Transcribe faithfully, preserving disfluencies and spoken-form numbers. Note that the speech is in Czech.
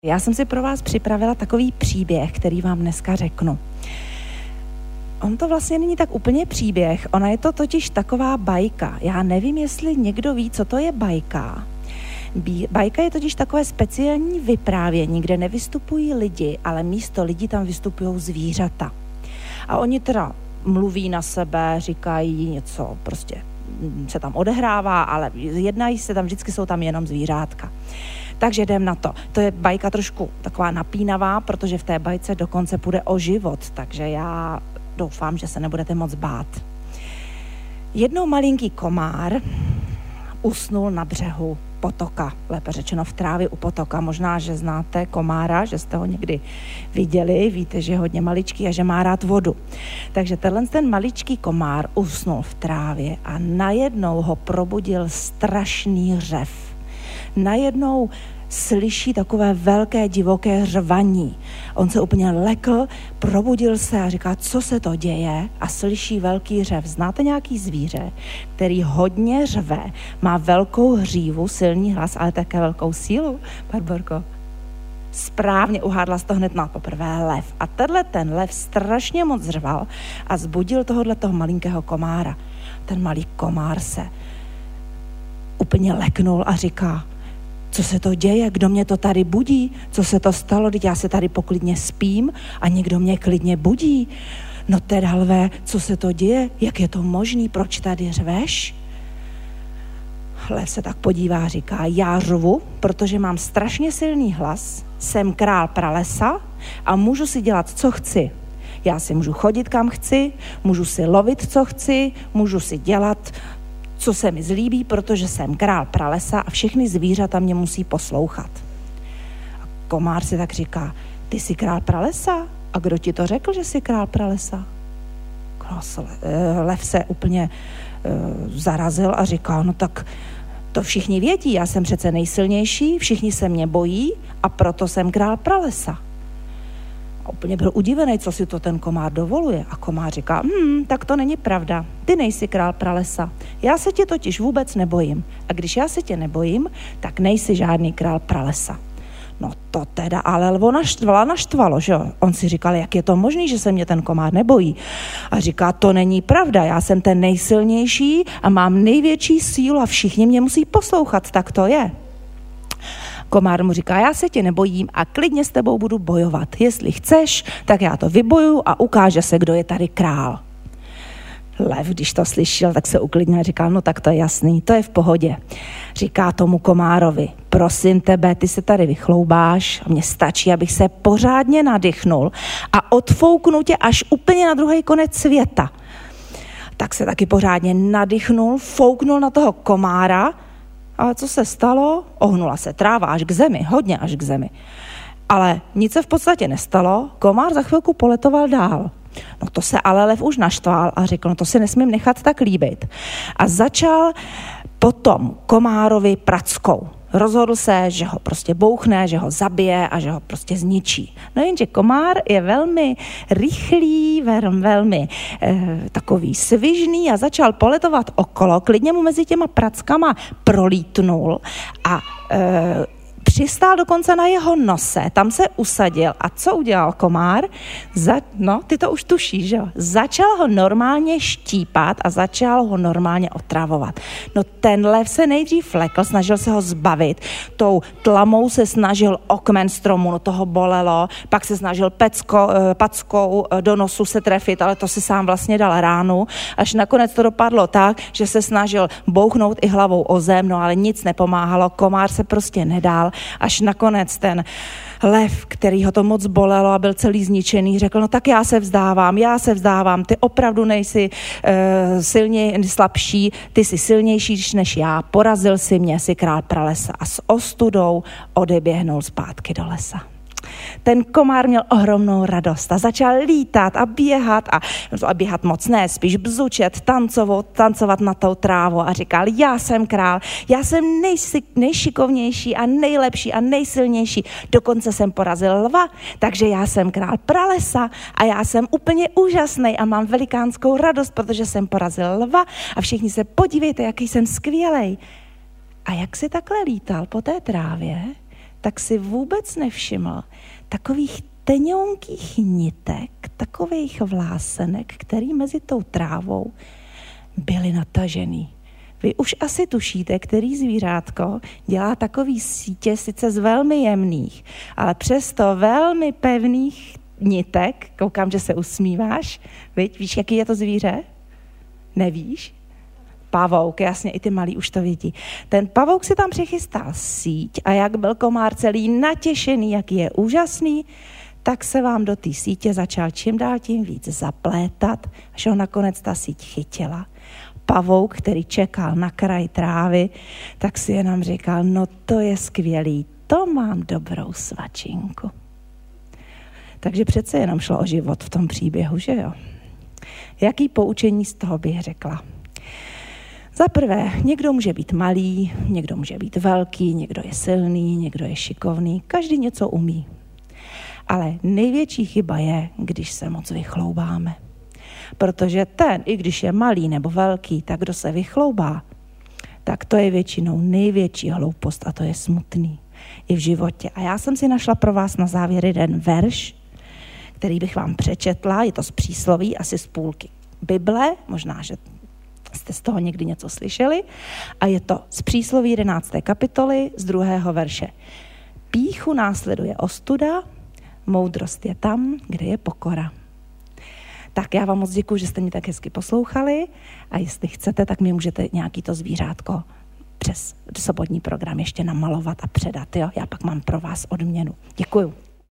Já jsem si pro vás připravila takový příběh, který vám dneska řeknu. On to vlastně není tak úplně příběh, ona je to totiž taková bajka. Já nevím, jestli někdo ví, co to je bajka. Bajka je totiž takové speciální vyprávění, kde nevystupují lidi, ale místo lidí tam vystupují zvířata. A oni teda mluví na sebe, říkají něco, prostě se tam odehrává, ale jednají se tam, vždycky jsou tam jenom zvířátka. Takže jdem na to. To je bajka trošku taková napínavá, protože v té bajce dokonce půjde o život, takže já doufám, že se nebudete moc bát. Jednou malinký komár usnul na břehu potoka, lépe řečeno v trávě u potoka. Možná, že znáte komára, že jste ho někdy viděli, víte, že je hodně maličký a že má rád vodu. Takže tenhle ten maličký komár usnul v trávě a najednou ho probudil strašný řev. Najednou slyší takové velké divoké řvaní. On se úplně lekl, probudil se a říká, co se to děje, a slyší velký řev. Znáte nějaký zvíře, který hodně řve, má velkou hřívu, silný hlas, ale také velkou sílu? Barborko? Správně, uhádla jsi to hned na poprvé, lev. A tenhle ten lev strašně moc řval a zbudil tohohle toho malinkého komára. Ten malý komár se úplně leknul a říká, co se to děje, kdo mě to tady budí, co se to stalo, teď já se tady poklidně spím a někdo mě klidně budí. No teda lvé, co se to děje, jak je to možný, proč tady řveš? Lev se tak podívá a říká, já řvu, protože mám strašně silný hlas, jsem král pralesa a můžu si dělat, co chci. Já si můžu chodit, kam chci, můžu si lovit, co chci, můžu si dělat, co se mi zlíbí, protože jsem král pralesa a všechny zvířata mě musí poslouchat. A komár si tak říká, ty jsi král pralesa? A kdo ti to řekl, že jsi král pralesa? Lev se úplně uh, zarazil a říkal, no tak to všichni vědí, já jsem přece nejsilnější, všichni se mě bojí a proto jsem král pralesa. A úplně byl udivený, co si to ten komár dovoluje. A komár říká, hm, tak to není pravda. Ty nejsi král pralesa. Já se tě totiž vůbec nebojím. A když já se tě nebojím, tak nejsi žádný král pralesa. No to teda ale lvo naštvalo, naštvalo, že jo? On si říkal, jak je to možný, že se mě ten komár nebojí. A říká, to není pravda, já jsem ten nejsilnější a mám největší sílu a všichni mě musí poslouchat, tak to je. Komár mu říká, já se tě nebojím a klidně s tebou budu bojovat. Jestli chceš, tak já to vybojuju a ukáže se, kdo je tady král. Lev, když to slyšel, tak se uklidnil a říkal, no tak to je jasný, to je v pohodě. Říká tomu komárovi, prosím tebe, ty se tady vychloubáš a mně stačí, abych se pořádně nadechnul a odfouknu tě až úplně na druhý konec světa. Tak se taky pořádně nadechnul, fouknul na toho komára. A co se stalo? Ohnula se tráva až k zemi, hodně až k zemi. Ale nic se v podstatě nestalo, komár za chvilku poletoval dál. No to se ale lev už naštval a řekl, no to si nesmím nechat tak líbit. A začal potom komárovi prackou. Rozhodl se, že ho prostě bouchne, že ho zabije a že ho prostě zničí. No jenže komár je velmi rychlý, velmi, velmi eh, takový svižný a začal poletovat okolo, klidně mu mezi těma prackama prolítnul a eh, přistál dokonce na jeho nose, tam se usadil a co udělal komár? Za, no, ty to už tušíš, že jo? Začal ho normálně štípat a začal ho normálně otravovat. No ten lev se nejdřív lekl, snažil se ho zbavit, tou tlamou se snažil o kmen stromu, no toho bolelo, pak se snažil pecko, packou do nosu se trefit, ale to si sám vlastně dal ránu, až nakonec to dopadlo tak, že se snažil bouchnout i hlavou o zem, no ale nic nepomáhalo, komár se prostě nedal, až nakonec ten lev, který ho to moc bolelo a byl celý zničený, řekl, no tak já se vzdávám, já se vzdávám, ty opravdu nejsi uh, silně slabší, ty jsi silnější než já, porazil si mě, jsi král pralesa a s ostudou odeběhnul zpátky do lesa. Ten komár měl ohromnou radost a začal lítat a běhat a, a běhat moc ne, spíš bzučet, tancovat, tancovat na tou trávu a říkal, já jsem král, já jsem nejsi, nejšikovnější a nejlepší a nejsilnější, dokonce jsem porazil lva, takže já jsem král pralesa a já jsem úplně úžasný a mám velikánskou radost, protože jsem porazil lva a všichni se podívejte, jaký jsem skvělej. A jak si takhle lítal po té trávě, tak si vůbec nevšiml takových tenounkých nitek, takových vlásenek, který mezi tou trávou byly natažený. Vy už asi tušíte, který zvířátko dělá takový sítě sice z velmi jemných, ale přesto velmi pevných nitek. Koukám, že se usmíváš. Víš, víš, jaký je to zvíře? Nevíš? Pavouk, jasně, i ty malí už to vidí. Ten pavouk si tam přichystal síť a jak byl komár celý natěšený, jak je úžasný, tak se vám do té sítě začal čím dál tím víc zaplétat, až ho nakonec ta síť chytila. Pavouk, který čekal na kraji trávy, tak si jenom říkal, no to je skvělý, to mám dobrou svačinku. Takže přece jenom šlo o život v tom příběhu, že jo? Jaký poučení z toho bych řekla? Za prvé, někdo může být malý, někdo může být velký, někdo je silný, někdo je šikovný, každý něco umí. Ale největší chyba je, když se moc vychloubáme. Protože ten, i když je malý nebo velký, tak kdo se vychloubá, tak to je většinou největší hloupost a to je smutný i v životě. A já jsem si našla pro vás na závěr jeden verš, který bych vám přečetla, je to z přísloví, asi z půlky Bible, možná, že jste z toho někdy něco slyšeli, a je to z přísloví jedenácté kapitoly z druhého verše. Pýchu následuje ostuda, moudrost je tam, kde je pokora. Tak já vám moc děkuju, že jste mě tak hezky poslouchali a jestli chcete, tak mi můžete nějaký to zvířátko přes sobotní program ještě namalovat a předat. Jo? Já pak mám pro vás odměnu. Děkuju.